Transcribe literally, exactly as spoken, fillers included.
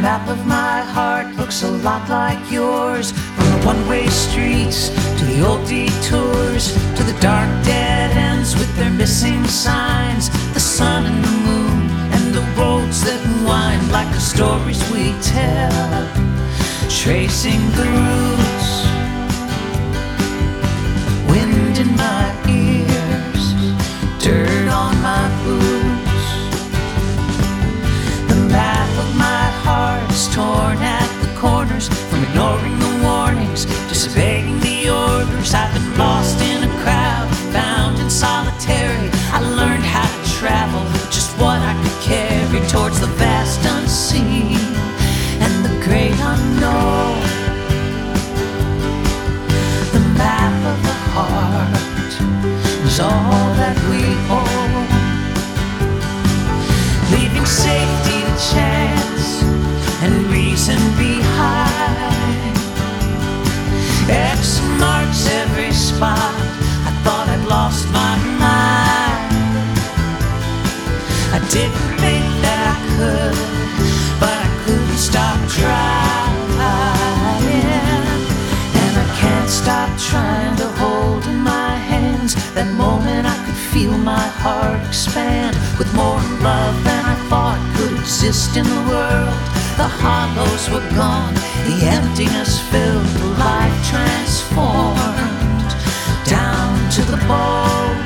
map of my heart looks a lot like yours. From the one-way streets to the old detours, to the dark dead ends with their missing signs, the sun and the moon and the roads that wind like the stories we tell, tracing the roots. Wind in my ears, dirt on my boots. The map of my heart's torn at the corners, from ignoring the warnings, disobeying the orders. I've been lost in a crowd, found in solitary. I learned how to travel, just what I could carry, towards the vast unseen and the great unknown. The map of the heart is all that we own, leaving safety to chance and reason behind. X marks every spot I thought I'd lost my mind. I didn't think that I could, but I couldn't stop trying. And I can't stop trying to hold in my hands that moment I could feel my heart expand with more love than I thought could exist in the world. The hollows were gone, the emptiness filled, the life transformed down to the bone.